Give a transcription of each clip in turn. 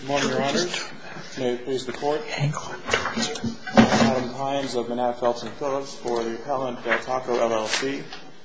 Good morning, Your Honors. May it please the Court. Adam Hines of Manat, Phelps & Phillips for the appellant Del Taco, LLC.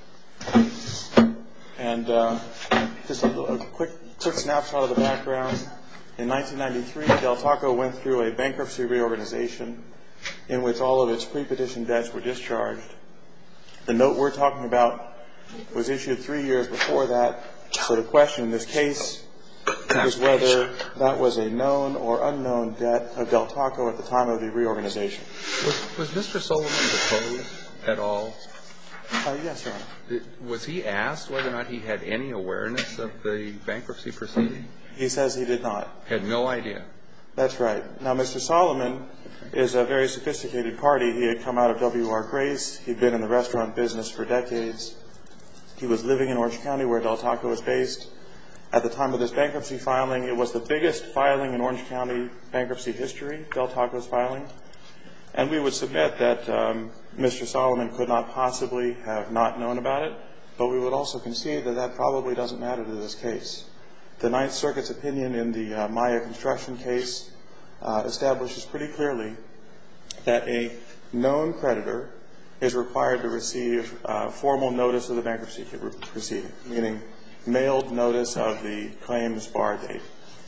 And just a quick snapshot of the background. In 1993, Del Taco went through a bankruptcy reorganization in which all of its pre-petition debts were discharged. The note we're talking about was issued 3 years before that, so the question in this case is whether that was a known or unknown debt of Del Taco at the time of the reorganization. Was Mr. Solomon deposed at all? Yes, Your Honor. Was he asked whether or not he had any awareness of the bankruptcy proceeding? He says he did not. Had no idea. That's right. Now, Mr. Solomon is a very sophisticated party. He had come out of W.R. Grace. He'd been in the restaurant business for decades. He was living in Orange County, where Del Taco is based. At the time of this bankruptcy filing, it was the biggest filing in Orange County bankruptcy history, Del Taco's filing. And we would submit that Mr. Solomon could not possibly have not known about it, but we would also concede that that probably doesn't matter to this case. The Ninth Circuit's opinion in the Maya construction case establishes pretty clearly that a known creditor is required to receive formal notice of the bankruptcy proceeding, meaning mailed notice of the claim's bar date.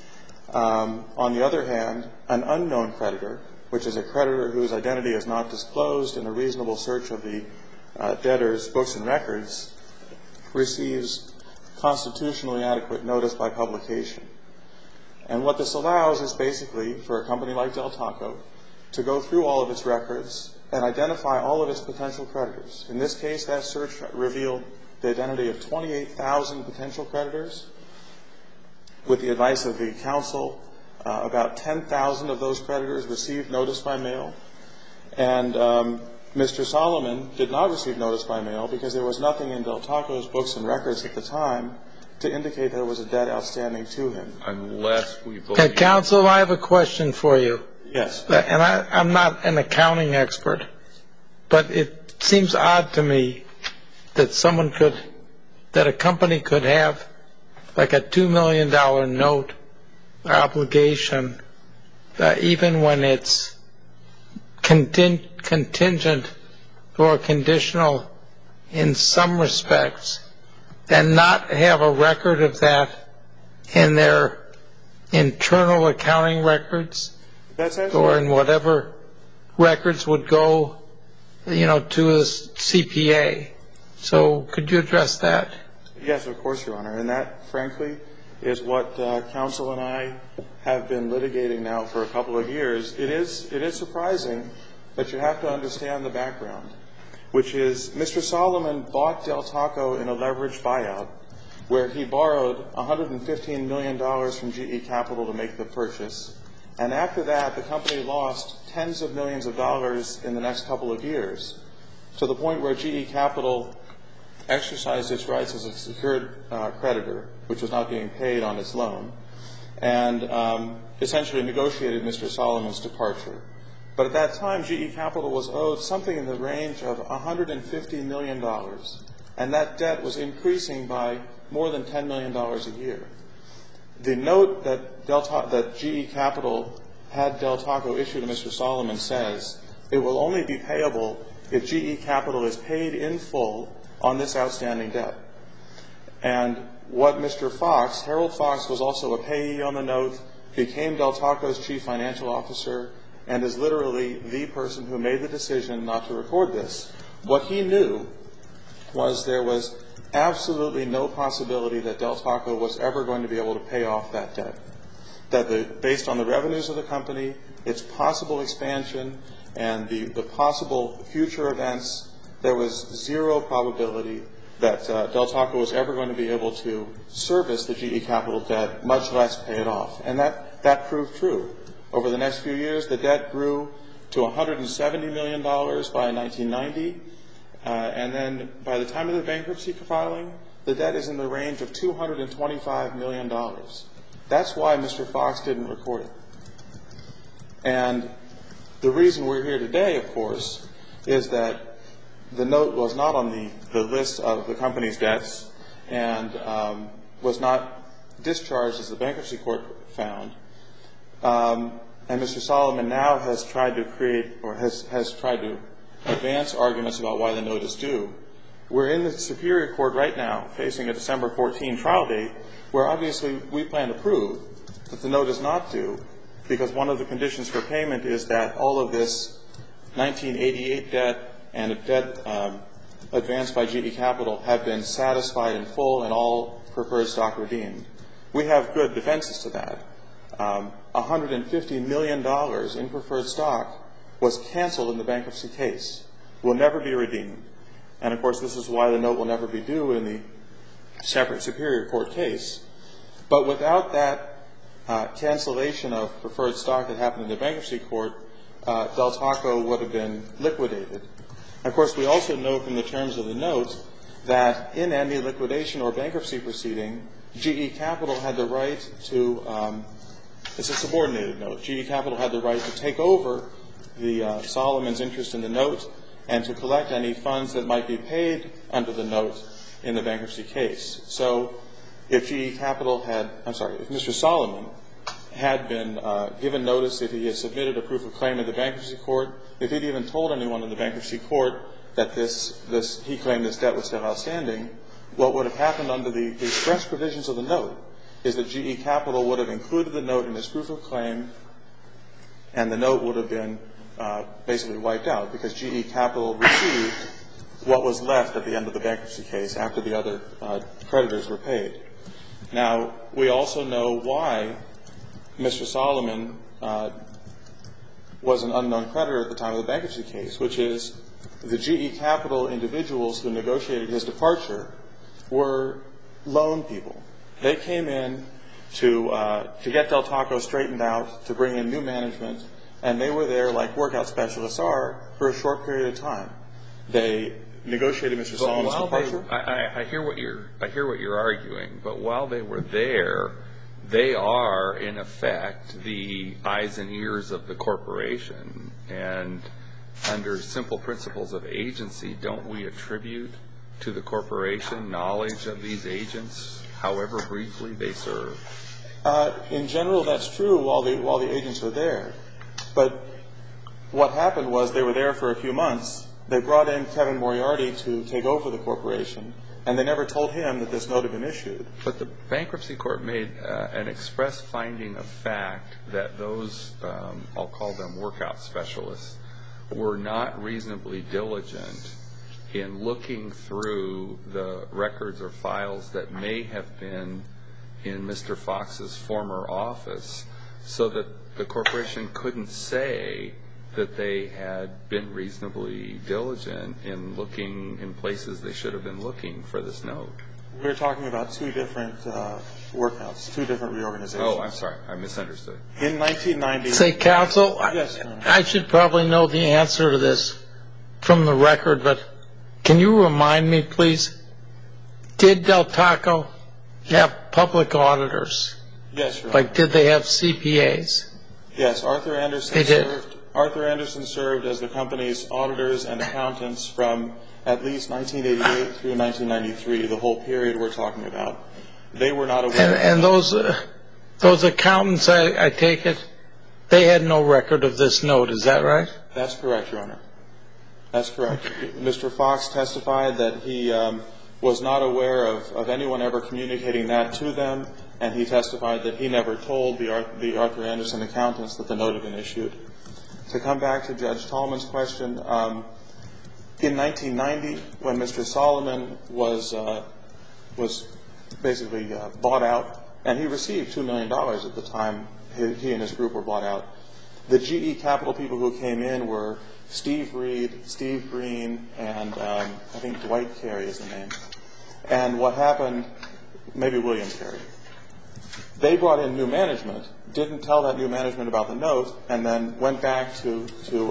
On the other hand, an unknown creditor, which is a creditor whose identity is not disclosed in a reasonable search of the debtor's books and records, receives constitutionally adequate notice by publication. And what this allows is basically for a company like Del Taco to go through all of its records and identify all of its potential creditors. In this case, that search revealed the identity of 28,000 potential creditors. With the advice of the counsel, about 10,000 of those creditors received notice by mail. And Mr. Solomon did not receive notice by mail because there was nothing in Del Taco's books and records at the time to indicate there was a debt outstanding to him. Unless we believe... Counsel, I have a question for you. Yes. And I'm not an accounting expert, but it seems odd to me that that a company could have like a $2 million note or obligation, even when it's contingent or conditional in some respects, and not have a record of that in their internal accounting records or in whatever records would go, to a CPA. So could you address that? Yes, of course, Your Honor. And that, frankly, is what counsel and I have been litigating now for a couple of years. It is surprising, but you have to understand the background, which is Mr. Solomon bought Del Taco in a leveraged buyout where he borrowed $115 million from GE Capital to make the purchase. And after that, the company lost tens of millions of dollars in the next couple of years, to the point where GE Capital exercised its rights as a secured creditor, which was not being paid on its loan, and essentially negotiated Mr. Solomon's departure. But at that time, GE Capital was owed something in the range of $150 million, and that debt was increasing by more than $10 million a year. The note that GE Capital had Del Taco issue to Mr. Solomon says it will only be payable if GE Capital is paid in full on this outstanding debt. And what Mr. Fox, Harold Fox, was also a payee on the note, became Del Taco's chief financial officer, and is literally the person who made the decision not to record this. What he knew was there was absolutely no possibility that Del Taco was ever going to be able to pay off that debt. That based on the revenues of the company, its possible expansion, and the possible future events, there was zero probability that Del Taco was ever going to be able to service the GE Capital debt, much less pay it off. And that proved true. Over the next few years, the debt grew to $170 million by 1990. And then by the time of the bankruptcy filing, the debt is in the range of $225 million. That's why Mr. Fox didn't record it. And the reason we're here today, of course, is that the note was not on the list of the company's debts and was not discharged as the bankruptcy court found. And Mr. Solomon now has tried to create, or has tried to advance arguments about why the note is due. We're in the Superior Court right now, facing a December 14 trial date, where obviously we plan to prove that the note is not due, because one of the conditions for payment is that all of this 1988 debt and debt advanced by GE Capital have been satisfied in full and all preferred stock redeemed. We have good defenses to that. $150 million in preferred stock was canceled in the bankruptcy case, will never be redeemed. And, of course, this is why the note will never be due in the separate Superior Court case. But without that cancellation of preferred stock that happened in the bankruptcy court, Del Taco would have been liquidated. Of course, we also know from the terms of the note that in any liquidation or bankruptcy proceeding, GE Capital had the right to, it's a subordinated note, GE Capital had the right to take over the Solomon's interest in the note and to collect any funds that might be paid under the note in the bankruptcy case. So if GE Capital had, if Mr. Solomon had been given notice, if he had submitted a proof of claim in the bankruptcy court, if he'd even told anyone in the bankruptcy court that he claimed this debt was still outstanding, what would have happened under the express provisions of the note is that GE Capital would have included the note in his proof of claim, and the note would have been basically wiped out because GE Capital received what was left at the end of the bankruptcy case after the other creditors were paid. Now, we also know why Mr. Solomon was an unknown creditor at the time of the bankruptcy case, which is the GE Capital individuals who negotiated his departure were loan people. They came in to get Del Taco straightened out, to bring in new management, and they were there like workout specialists are for a short period of time. They negotiated Mr. Solomon's departure. I hear what you're arguing, but while they were there, they are in effect the eyes and ears of the corporation, and under simple principles of agency, don't we attribute to the corporation knowledge of these agents, however briefly they serve? In general, that's true while the agents were there. But what happened was they were there for a few months. They brought in Kevin Moriarty to take over the corporation, and they never told him that this note had been issued. But the bankruptcy court made an express finding of fact that those, I'll call them workout specialists, were not reasonably diligent in looking through the records or files that may have been in Mr. Fox's former office, so that the corporation couldn't say that they had been reasonably diligent in looking in places they should have been looking for this note. We're talking about two different workouts, two different reorganizations. Oh, I'm sorry. I misunderstood. In 1990... Say, counsel, yes, I should probably know the answer to this from the record, but can you remind me, please, did Del Taco have public auditors? Yes, Your Honor. Like, did they have CPAs? Yes, Arthur Anderson served as the company's auditors and accountants from at least 1988 through 1993, the whole period we're talking about. They were not aware. And those accountants, I take it, they had no record of this note. Is that right? That's correct, Your Honor. That's correct. Mr. Fox testified that he was not aware of anyone ever communicating that to them, and he testified that he never told the Arthur Anderson accountants that the note had been issued. To come back to Judge Tallman's question, in 1990, when Mr. Solomon was basically bought out, and he received $2 million at the time he and his group were bought out, the GE Capital people who came in were Steve Reed, Steve Green, and I think Dwight Carey is the name. And what happened, maybe William Carey. They brought in new management, didn't tell that new management about the note, and then went back to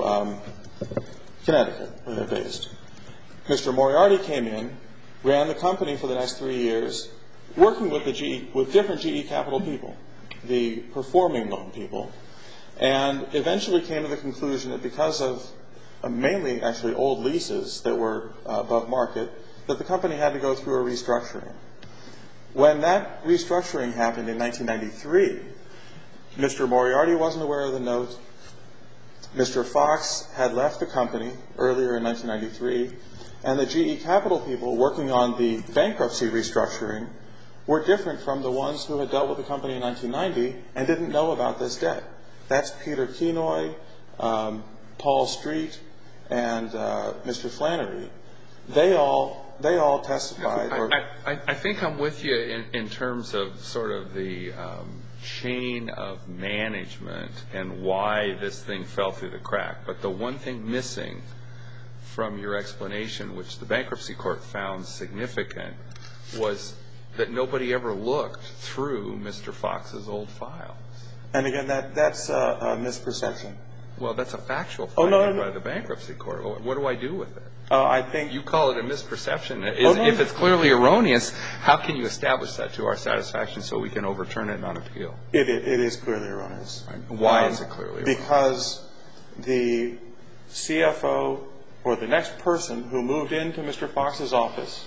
Connecticut, where they're based. Mr. Moriarty came in, ran the company for the next 3 years, working with different GE Capital people, the performing loan people, and eventually came to the conclusion that because of mainly actually old leases that were above market, that the company had to go through a restructuring. When that restructuring happened in 1993, Mr. Moriarty wasn't aware of the note. Mr. Fox had left the company earlier in 1993, and the GE Capital people working on the bankruptcy restructuring were different from the ones who had dealt with the company in 1990 and didn't know about this debt. That's Peter Kenoy, Paul Street, and Mr. Flannery. They all testified. I think I'm with you in terms of sort of the chain of management and why this thing fell through the crack. But the one thing missing from your explanation, which the bankruptcy court found significant, was that nobody ever looked through Mr. Fox's old files. And again, that's a misperception. Well, that's a factual finding by the bankruptcy court. What do I do with it? I think you call it a misperception. If it's clearly erroneous, how can you establish that to our satisfaction so we can overturn it on appeal? It is clearly erroneous. Why is it clearly erroneous? Because the CFO or the next person who moved into Mr. Fox's office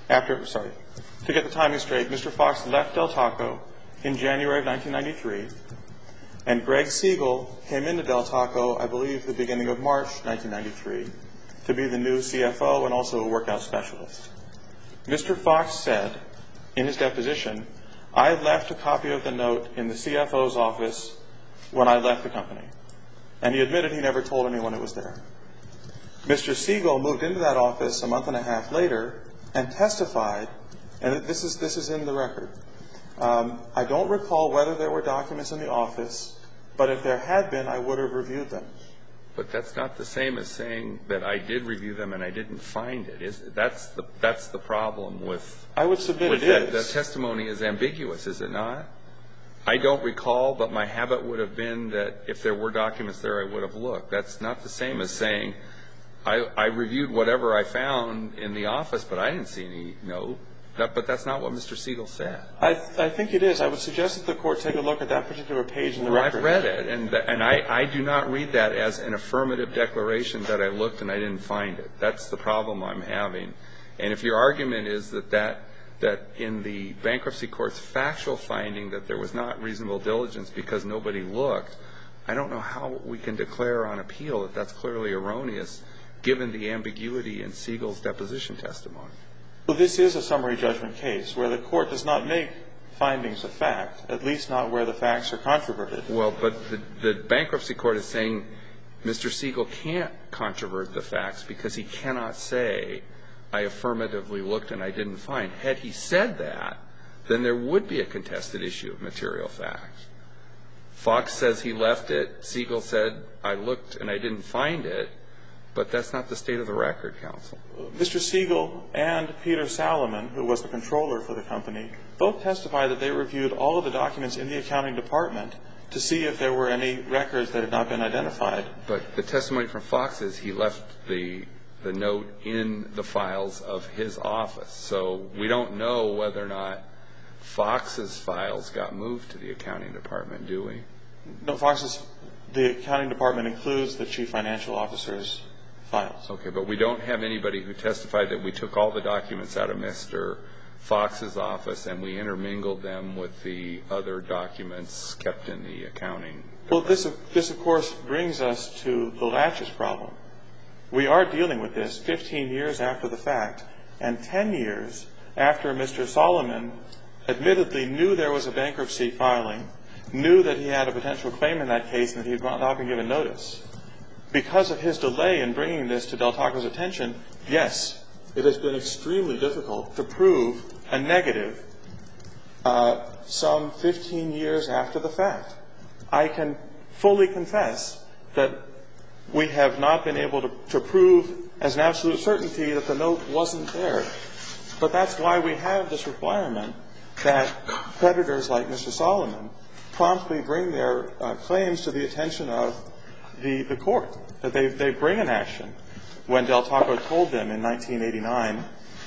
to get the timing straight, Mr. Fox left Del Taco in January of 1993, and Greg Siegel came into Del Taco, I believe, the beginning of March 1993, to be the new CFO and also a workout specialist. Mr. Fox said in his deposition, I left a copy of the note in the CFO's office when I left the company. And he admitted he never told anyone it was there. Mr. Siegel moved into that office a month and a half later and testified, and this is in the record. I don't recall whether there were documents in the office, but if there had been, I would have reviewed them. But that's not the same as saying that I did review them and I didn't find it. That's the problem with. I would submit it is. The testimony is ambiguous, is it not? I don't recall, but my habit would have been that if there were documents there, I would have looked. That's not the same as saying I reviewed whatever I found in the office, but I didn't see any note. But that's not what Mr. Siegel said. I think it is. I would suggest that the court take a look at that particular page in the record. I've read it, and I do not read that as an affirmative declaration that I looked and I didn't find it. That's the problem I'm having. And if your argument is that in the bankruptcy court's factual finding that there was not reasonable diligence because nobody looked, I don't know how we can declare on appeal that that's clearly erroneous given the ambiguity in Siegel's deposition testimony. Well, this is a summary judgment case where the court does not make findings of fact, at least not where the facts are controverted. Well, but the bankruptcy court is saying Mr. Siegel can't controvert the facts because he cannot say I affirmatively looked and I didn't find. Had he said that, then there would be a contested issue of material fact. Fox says he left it. Siegel said I looked and I didn't find it. But that's not the state of the record, counsel. Mr. Siegel and Peter Salomon, who was the controller for the company, both testified that they reviewed all of the documents in the accounting department to see if there were any records that had not been identified. But the testimony from Fox is he left the note in the files of his office. So we don't know whether or not Fox's files got moved to the accounting department, do we? No, the accounting department includes the chief financial officer's files. Okay, but we don't have anybody who testified that we took all the documents out of Mr. Fox's office and we intermingled them with the other documents kept in the accounting department. Well, this of course brings us to the laches problem. We are dealing with this 15 years after the fact and 10 years after Mr. Salomon admittedly knew there was a bankruptcy filing, knew that he had a potential claim in that case and that he had not been given notice. Because of his delay in bringing this to Del Taco's attention, yes, it has been extremely difficult to prove a negative some 15 years after the fact. I can fully confess that we have not been able to prove as an absolute certainty that the note wasn't there. But that's why we have this requirement that creditors like Mr. Salomon promptly bring their claims to the attention of the court, that they bring an action. When Del Taco told them in 1999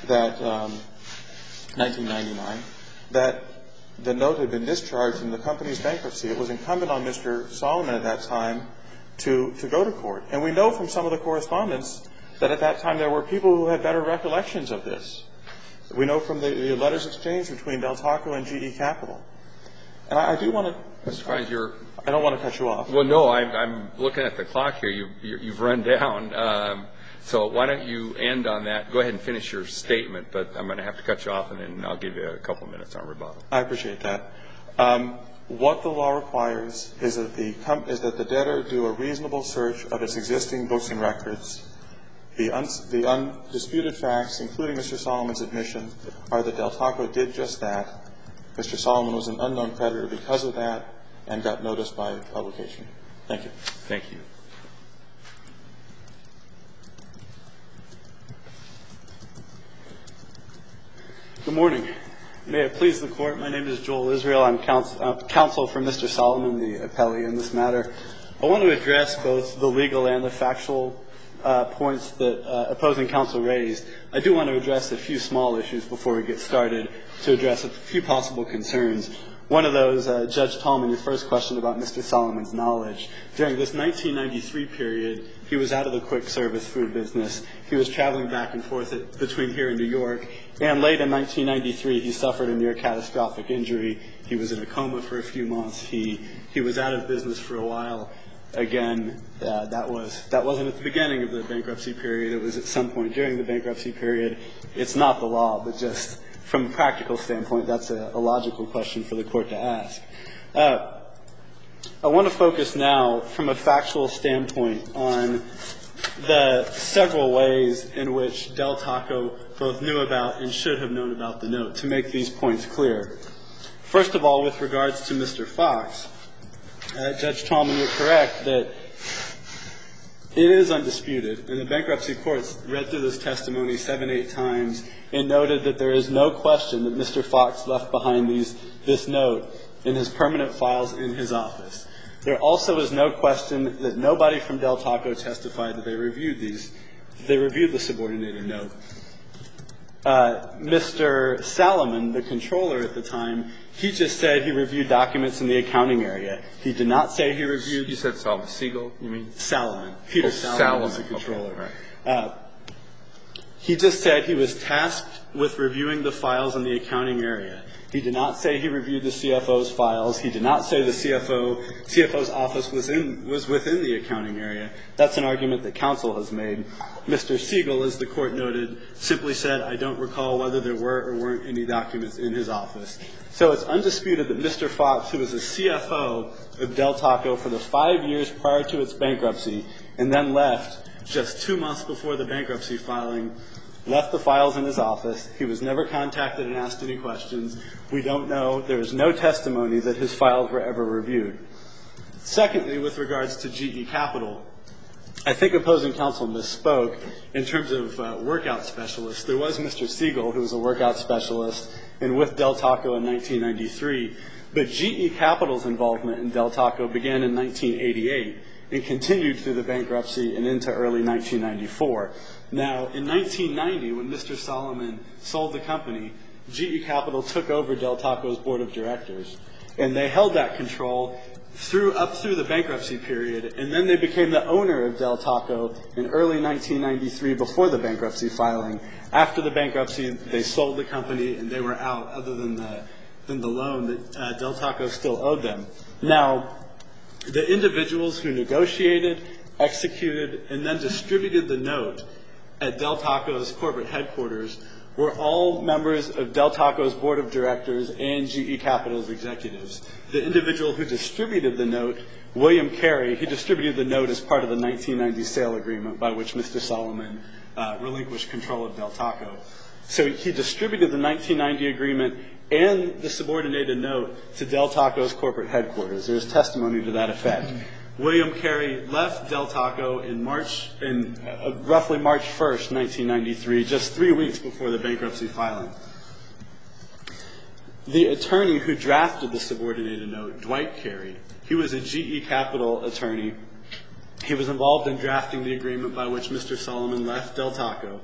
that the note had been discharged in the company's bankruptcy, it was incumbent on Mr. Salomon at that time to go to court. And we know from some of the correspondence that at that time there were people who had better recollections of this. We know from the letters exchanged between Del Taco and GE Capital. And I do want to – Mr. Fines, I don't want to cut you off. Well, no, I'm looking at the clock here. You've run down. So why don't you end on that? Go ahead and finish your statement, but I'm going to have to cut you off, and then I'll give you a couple of minutes on rebuttal. I appreciate that. What the law requires is that the debtor do a reasonable search of its existing books and records. The undisputed facts, including Mr. Solomon's admission, are that Del Taco did just that. Mr. Solomon was an unknown creditor because of that and got noticed by publication. Thank you. Thank you. Good morning. May it please the Court, my name is Joel Israel. I'm counsel for Mr. Solomon, the appellee in this matter. I want to address both the legal and the factual points that opposing counsel raised. I do want to address a few small issues before we get started to address a few possible concerns. One of those, Judge Tallman, your first question about Mr. Solomon's knowledge. During this 1993 period, he was out of the quick service food business. He was traveling back and forth between here and New York. And late in 1993, he suffered a near catastrophic injury. He was in a coma for a few months. He was out of business for a while. Again, that wasn't at the beginning of the bankruptcy period. It was at some point during the bankruptcy period. It's not the law, but just from a practical standpoint, that's a logical question for the Court to ask. I want to focus now from a factual standpoint on the several ways in which Del Taco both knew about and should have known about the note to make these points clear. First of all, with regards to Mr. Fox, Judge Tallman, you're correct that it is undisputed, and the bankruptcy courts read through this testimony 7-8 times and noted that there is no question that Mr. Fox left behind this note in his permanent files in his office. There also is no question that nobody from Del Taco testified that they reviewed the subordinated note. Mr. Salomon, the controller at the time, he just said he reviewed documents in the accounting area. He did not say he reviewed. You said Salomon. Siegel, you mean? Salomon. Peter Salomon was the controller. Okay, right. He just said he was tasked with reviewing the files in the accounting area. He did not say he reviewed the CFO's files. He did not say the CFO's office was within the accounting area. That's an argument that counsel has made. Mr. Siegel, as the Court noted, simply said, I don't recall whether there were or weren't any documents in his office. So it's undisputed that Mr. Fox, who was a CFO of Del Taco for the 5 years prior to its bankruptcy and then left just 2 months before the bankruptcy filing, left the files in his office. He was never contacted and asked any questions. We don't know. There is no testimony that his files were ever reviewed. Secondly, with regards to GE Capital, I think opposing counsel misspoke in terms of workout specialists. There was Mr. Siegel, who was a workout specialist, and with Del Taco in 1993. But GE Capital's involvement in Del Taco began in 1988 and continued through the bankruptcy and into early 1994. Now, in 1990, when Mr. Solomon sold the company, GE Capital took over Del Taco's board of directors, and they held that control up through the bankruptcy period, and then they became the owner of Del Taco in early 1993 before the bankruptcy filing. After the bankruptcy, they sold the company, and they were out other than the loan that Del Taco still owed them. Now, the individuals who negotiated, executed, and then distributed the note at Del Taco's corporate headquarters were all members of Del Taco's board of directors and GE Capital's executives. The individual who distributed the note, William Carey, he distributed the note as part of the 1990 sale agreement by which Mr. Solomon relinquished control of Del Taco. So he distributed the 1990 agreement and the subordinated note to Del Taco's corporate headquarters. There's testimony to that effect. William Carey left Del Taco in roughly March 1st, 1993, just 3 weeks before the bankruptcy filing. The attorney who drafted the subordinated note, Dwight Carey, he was a GE Capital attorney. He was involved in drafting the agreement by which Mr. Solomon left Del Taco,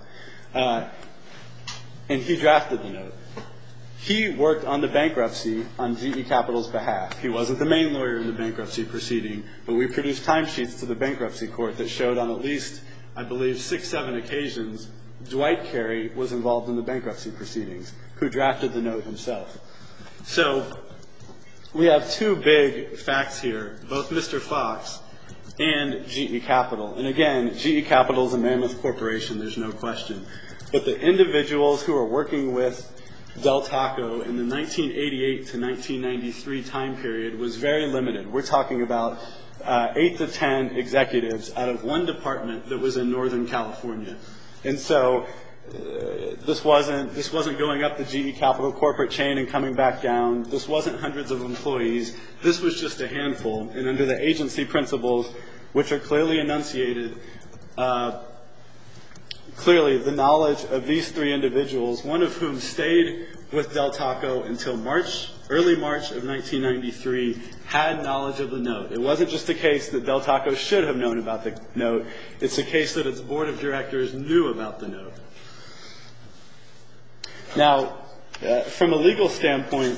and he drafted the note. He worked on the bankruptcy on GE Capital's behalf. He wasn't the main lawyer in the bankruptcy proceeding, but we produced timesheets to the bankruptcy court that showed on at least, I believe, 6-7 occasions, Dwight Carey was involved in the bankruptcy proceedings, who drafted the note himself. So we have two big facts here, both Mr. Fox and GE Capital. And again, GE Capital is a mammoth corporation, there's no question. But the individuals who are working with Del Taco in the 1988 to 1993 time period was very limited. We're talking about 8 to 10 executives out of one department that was in Northern California. And so this wasn't going up the GE Capital corporate chain and coming back down. This wasn't hundreds of employees. This was just a handful. And under the agency principles, which are clearly enunciated, clearly the knowledge of these three individuals, one of whom stayed with Del Taco until early March of 1993, had knowledge of the note. It wasn't just a case that Del Taco should have known about the note. It's a case that its board of directors knew about the note. Now, from a legal standpoint,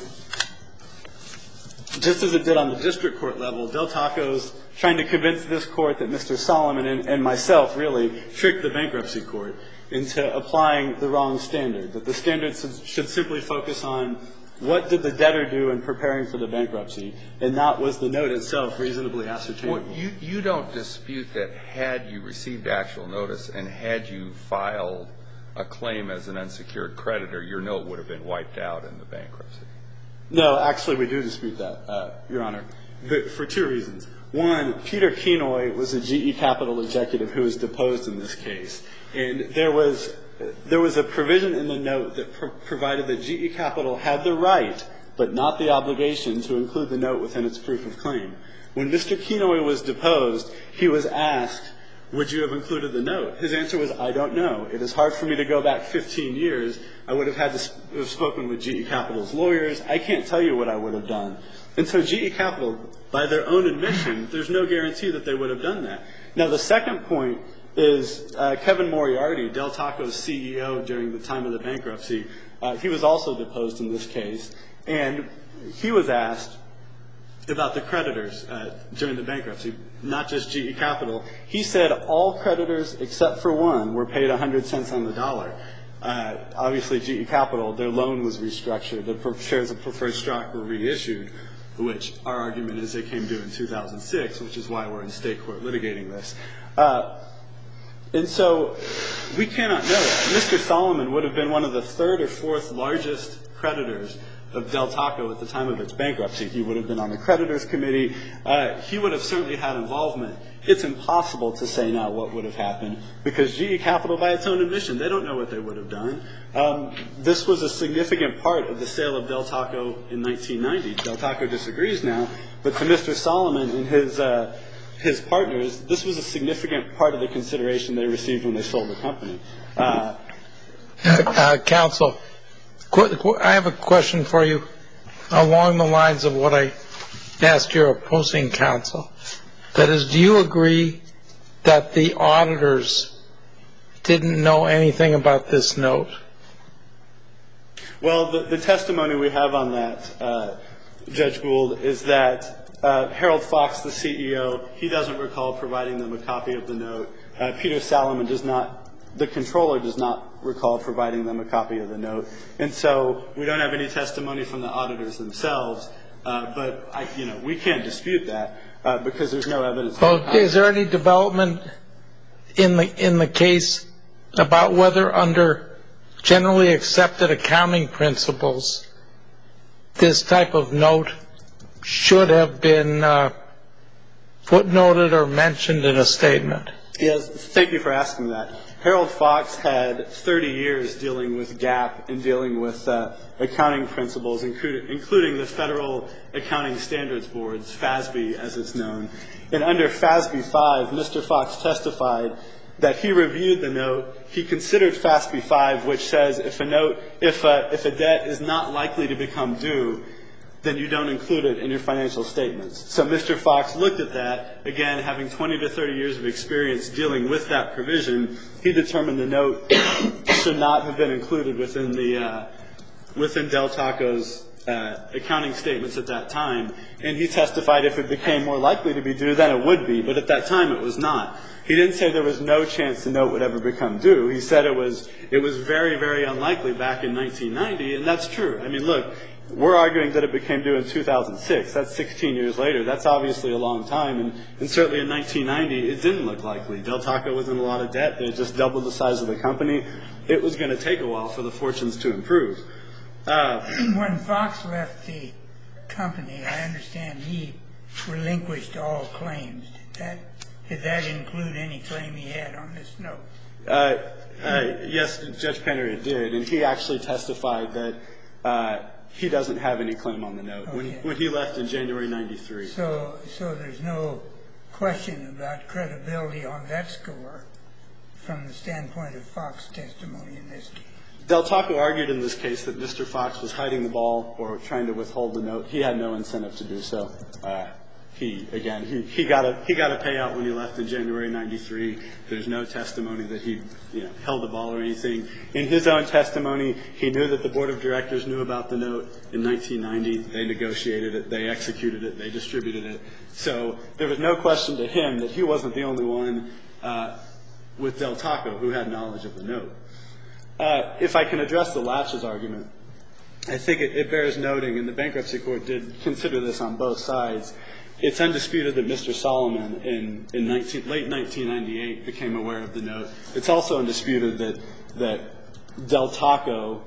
just as it did on the district court level, Del Taco's trying to convince this court that Mr. Solomon and myself really tricked the bankruptcy court into applying the wrong standard, that the standard should simply focus on what did the debtor do in preparing for the bankruptcy, and not was the note itself reasonably ascertainable. Well, you don't dispute that had you received actual notice and had you filed a claim as an unsecured creditor, your note would have been wiped out in the bankruptcy. No, actually, we do dispute that, Your Honor, for two reasons. One, Peter Kenoy was a GE Capital executive who was deposed in this case, and there was a provision in the note that provided that GE Capital had the right, but not the obligation, to include the note within its proof of claim. When Mr. Kenoy was deposed, he was asked, would you have included the note? His answer was, I don't know. It is hard for me to go back 15 years. I would have had to have spoken with GE Capital's lawyers. I can't tell you what I would have done. And so GE Capital, by their own admission, there's no guarantee that they would have done that. Now, the second point is Kevin Moriarty, Del Taco's CEO during the time of the bankruptcy. He was also deposed in this case, and he was asked about the creditors during the bankruptcy, not just GE Capital. He said all creditors except for one were paid 100 cents on the dollar. Obviously, GE Capital, their loan was restructured. The shares of preferred stock were reissued, which our argument is they came due in 2006, which is why we're in state court litigating this. And so we cannot know. Mr. Solomon would have been one of the third or fourth largest creditors of Del Taco at the time of its bankruptcy. He would have been on the creditors committee. He would have certainly had involvement. It's impossible to say now what would have happened because GE Capital, by its own admission, they don't know what they would have done. This was a significant part of the sale of Del Taco in 1990. Del Taco disagrees now, but to Mr. Solomon and his partners, this was a significant part of the consideration they received when they sold the company. Counsel, I have a question for you along the lines of what I asked your opposing counsel. That is, do you agree that the auditors didn't know anything about this note? Well, the testimony we have on that, Judge Gould, is that Harold Fox, the CEO, he doesn't recall providing them a copy of the note. Peter Solomon does not, the controller does not recall providing them a copy of the note. And so we don't have any testimony from the auditors themselves, but we can't dispute that because there's no evidence. Well, is there any development in the case about whether under generally accepted accounting principles this type of note should have been footnoted or mentioned in a statement? Yes, thank you for asking that. Harold Fox had 30 years dealing with GAAP and dealing with accounting principles, including the Federal Accounting Standards Board's, FASB as it's known. And under FASB 5, Mr. Fox testified that he reviewed the note. He considered FASB 5, which says if a debt is not likely to become due, then you don't include it in your financial statements. So Mr. Fox looked at that. Again, having 20 to 30 years of experience dealing with that provision, he determined the note should not have been included within Del Taco's accounting statements at that time. And he testified if it became more likely to be due, then it would be. But at that time, it was not. He didn't say there was no chance the note would ever become due. He said it was very, very unlikely back in 1990, and that's true. I mean, look, we're arguing that it became due in 2006. That's 16 years later. That's obviously a long time. And certainly in 1990, it didn't look likely. Del Taco was in a lot of debt. They had just doubled the size of the company. It was going to take a while for the fortunes to improve. When Fox left the company, I understand he relinquished all claims. Did that include any claim he had on this note? Yes, Judge Penner, it did. And he actually testified that he doesn't have any claim on the note when he left in January 93. So there's no question about credibility on that score from the standpoint of Fox's testimony in this case. Del Taco argued in this case that Mr. Fox was hiding the ball or trying to withhold the note. He had no incentive to do so. He got a payout when he left in January 93. There's no testimony that he held the ball or anything. In his own testimony, he knew that the board of directors knew about the note in 1990. They negotiated it. They executed it. They distributed it. So there was no question to him that he wasn't the only one with Del Taco who had knowledge of the note. If I can address the Latches argument, I think it bears noting, and the bankruptcy court did consider this on both sides, it's undisputed that Mr. Solomon in late 1998 became aware of the note. It's also undisputed that Del Taco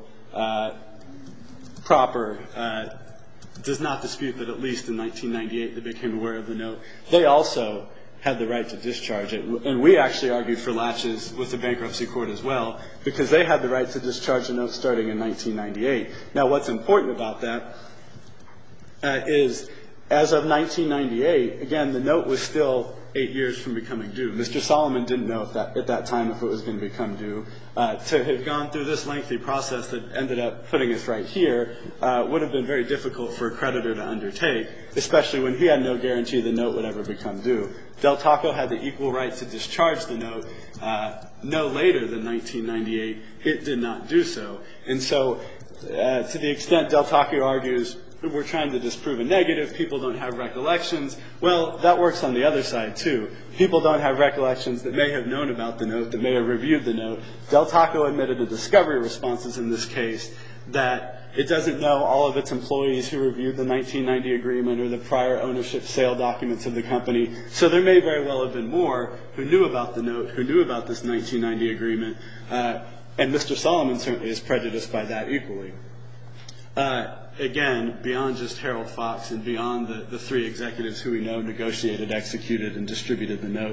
proper does not dispute that at least in 1998 they became aware of the note. They also had the right to discharge it. And we actually argued for Latches with the bankruptcy court as well because they had the right to discharge the note starting in 1998. Now, what's important about that is as of 1998, again, the note was still 8 years from becoming due. Mr. Solomon didn't know at that time if it was going to become due. To have gone through this lengthy process that ended up putting us right here would have been very difficult for a creditor to undertake, especially when he had no guarantee the note would ever become due. Del Taco had the equal right to discharge the note no later than 1998. It did not do so. And so to the extent Del Taco argues we're trying to disprove a negative, people don't have recollections, well, that works on the other side, too. People don't have recollections that may have known about the note, that may have reviewed the note. Del Taco admitted to discovery responses in this case that it doesn't know all of its employees who reviewed the 1990 agreement or the prior ownership sale documents of the company. So there may very well have been more who knew about the note, who knew about this 1990 agreement, and Mr. Solomon certainly is prejudiced by that equally. Again, beyond just Harold Fox and beyond the three executives who we know negotiated, executed, and distributed the note.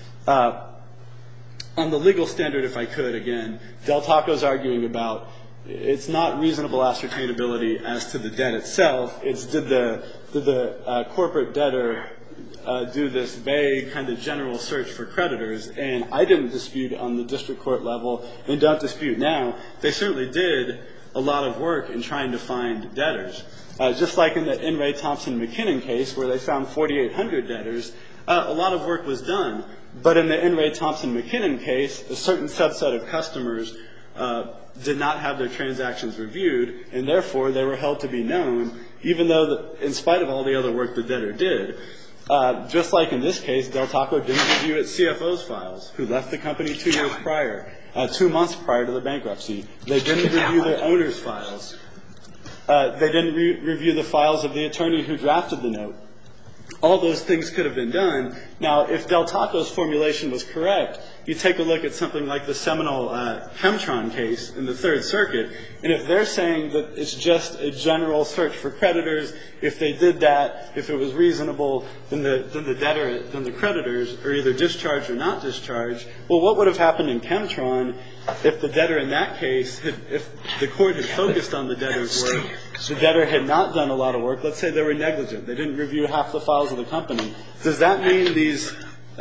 On the legal standard, if I could, again, Del Taco's arguing about it's not reasonable ascertainability as to the debt itself. It's did the corporate debtor do this vague kind of general search for creditors? And I didn't dispute on the district court level and don't dispute now. They certainly did a lot of work in trying to find debtors. Just like in the N. Ray Thompson-McKinnon case where they found 4,800 debtors, a lot of work was done. But in the N. Ray Thompson-McKinnon case, a certain subset of customers did not have their transactions reviewed, and therefore they were held to be known, even though in spite of all the other work the debtor did. Just like in this case, Del Taco didn't review its CFO's files, who left the company 2 years prior, 2 months prior to the bankruptcy. They didn't review their owner's files. They didn't review the files of the attorney who drafted the note. All those things could have been done. Now, if Del Taco's formulation was correct, you take a look at something like the seminal Chemtron case in the Third Circuit, and if they're saying that it's just a general search for creditors, if they did that, if it was reasonable, then the creditors are either discharged or not discharged. Well, what would have happened in Chemtron if the debtor in that case, if the court had focused on the debtor's work, the debtor had not done a lot of work, let's say they were negligent, they didn't review half the files of the company, does that mean these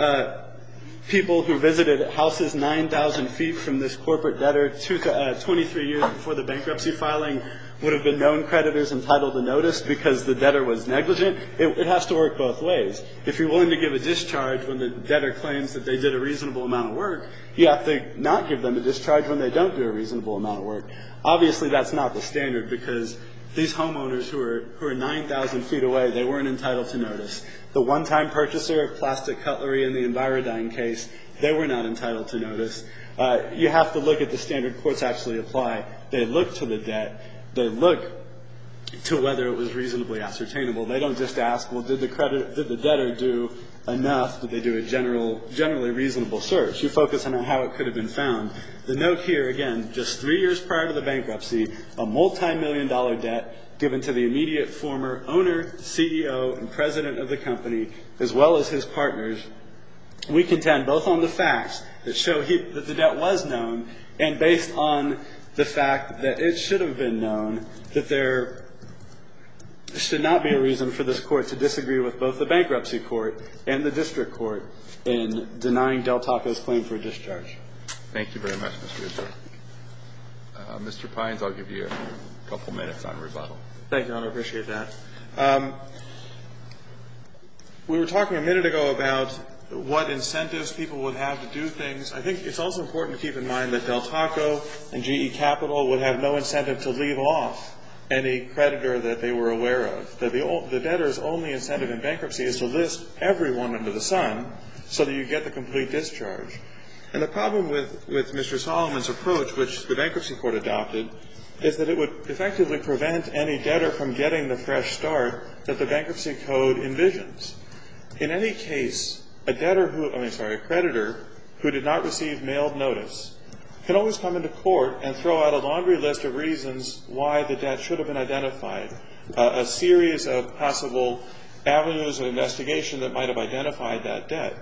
people who visited houses 9,000 feet from this corporate debtor 23 years before the bankruptcy filing would have been known creditors entitled to notice because the debtor was negligent? It has to work both ways. If you're willing to give a discharge when the debtor claims that they did a reasonable amount of work, you have to not give them a discharge when they don't do a reasonable amount of work. Obviously, that's not the standard because these homeowners who are 9,000 feet away, they weren't entitled to notice. The one-time purchaser of plastic cutlery in the Envirodyne case, they were not entitled to notice. You have to look at the standard courts actually apply. They look to the debt. They look to whether it was reasonably ascertainable. They don't just ask, well, did the debtor do enough? Did they do a generally reasonable search? You focus on how it could have been found. The note here, again, just 3 years prior to the bankruptcy, a multi-million-dollar debt given to the immediate former owner, CEO, and president of the company, as well as his partners. We contend both on the facts that show that the debt was known and based on the fact that it should have been known that there should not be a reason for this court to disagree with both the bankruptcy court and the district court in denying Del Taco's claim for discharge. Thank you very much, Mr. Rizzo. Mr. Pines, I'll give you a couple minutes on rebuttal. Thank you, Your Honor. I appreciate that. We were talking a minute ago about what incentives people would have to do things. I think it's also important to keep in mind that Del Taco and GE Capital would have no incentive to leave off any creditor that they were aware of. That the debtor's only incentive in bankruptcy is to list everyone under the sun so that you get the complete discharge. And the problem with Mr. Solomon's approach, which the bankruptcy court adopted, is that it would effectively prevent any debtor from getting the fresh start that the bankruptcy code envisions. In any case, a creditor who did not receive mailed notice can always come into court and throw out a laundry list of reasons why the debt should have been identified, a series of possible avenues of investigation that might have identified that debt.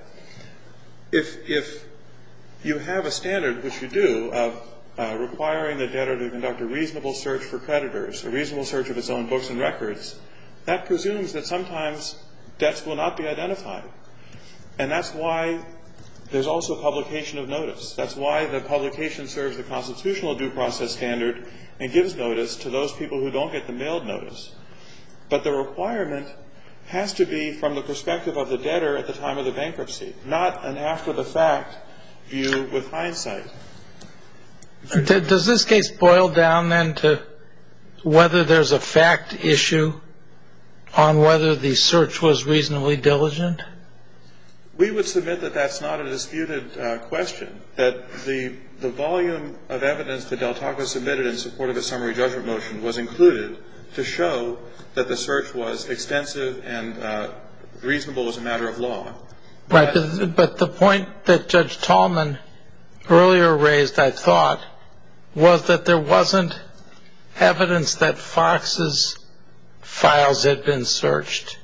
If you have a standard, which you do, of requiring the debtor to conduct a reasonable search for creditors, a reasonable search of its own books and records, that presumes that sometimes debts will not be identified. And that's why there's also publication of notice. That's why the publication serves the constitutional due process standard and gives notice to those people who don't get the mailed notice. But the requirement has to be from the perspective of the debtor at the time of the bankruptcy, not an after-the-fact view with hindsight. Does this case boil down then to whether there's a fact issue on whether the search was reasonably diligent? We would submit that that's not a disputed question, that the volume of evidence that Del Taco submitted in support of a summary judgment motion was included to show that the search was extensive and reasonable as a matter of law. Right, but the point that Judge Tallman earlier raised, I thought, was that there wasn't evidence that Fox's files had been searched,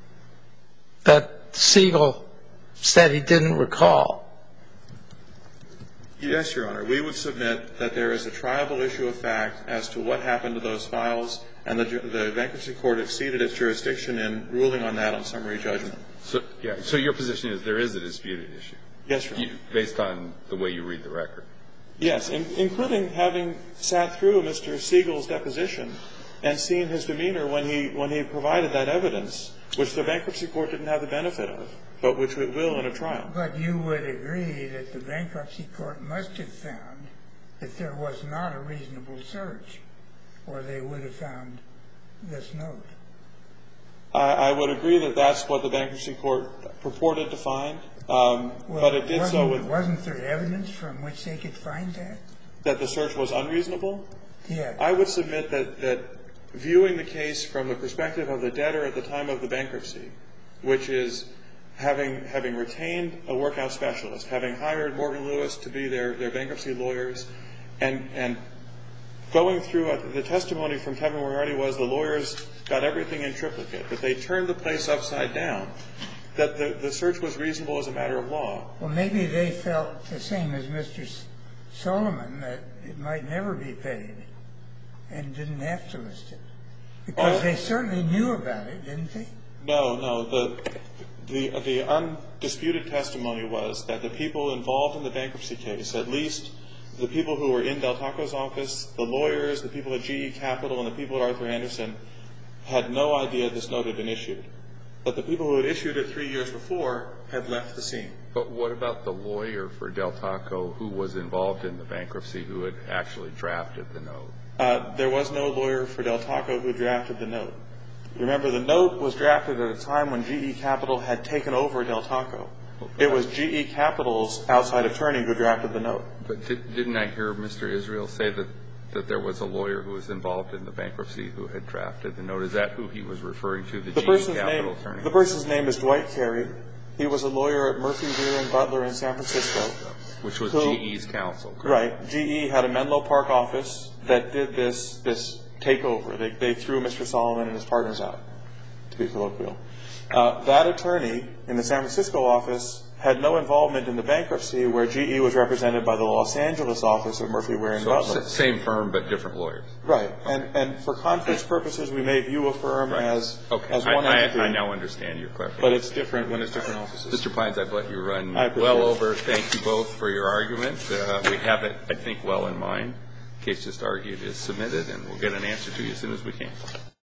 that Siegel said he didn't recall. Yes, Your Honor. We would submit that there is a triable issue of fact as to what happened to those files, and the bankruptcy court exceeded its jurisdiction in ruling on that on summary judgment. So your position is there is a disputed issue? Yes, Your Honor. Based on the way you read the record? Yes, including having sat through Mr. Siegel's deposition and seen his demeanor when he provided that evidence, which the bankruptcy court didn't have the benefit of, but which it will in a trial. But you would agree that the bankruptcy court must have found that there was not a reasonable search, or they would have found this note. I would agree that that's what the bankruptcy court purported to find, but it did so with... Wasn't there evidence from which they could find that? That the search was unreasonable? Yes. I would submit that viewing the case from the perspective of the debtor at the time of the bankruptcy, which is having retained a workout specialist, having hired Morgan Lewis to be their bankruptcy lawyers, and going through the testimony from Kevin Moriarty was the lawyers got everything in triplicate, that they turned the place upside down, that the search was reasonable as a matter of law. Well, maybe they felt the same as Mr. Solomon, that it might never be paid and didn't have to list it. Because they certainly knew about it, didn't they? No. The undisputed testimony was that the people involved in the bankruptcy case, at least the people who were in Del Taco's office, the lawyers, the people at GE Capital, and the people at Arthur Anderson, had no idea this note had been issued. But the people who had issued it 3 years before had left the scene. But what about the lawyer for Del Taco who was involved in the bankruptcy who had actually drafted the note? There was no lawyer for Del Taco who drafted the note. Remember, the note was drafted at a time when GE Capital had taken over Del Taco. It was GE Capital's outside attorney who drafted the note. But didn't I hear Mr. Israel say that that there was a lawyer who was involved in the bankruptcy who had drafted the note. Is that who he was referring to, the GE Capital attorney? The person's name is Dwight Carey. He was a lawyer at Murphy, Weir & Butler in San Francisco. Which was GE's counsel, correct? Right. GE had a Menlo Park office that did this takeover. They threw Mr. Solomon and his partners out, to be colloquial. That attorney in the San Francisco office had no involvement in the bankruptcy, where GE was represented by the Los Angeles office of Murphy, Weir & Butler. Same firm, but different lawyers. Right. And for conflict purposes, we may view a firm as one entity. I now understand your clarification. But it's different when it's different offices. Mr. Pines, I've let you run well over. Thank you both for your argument. We have it, I think, well in mind. The case just argued is submitted, and we'll get an answer to you as soon as we can.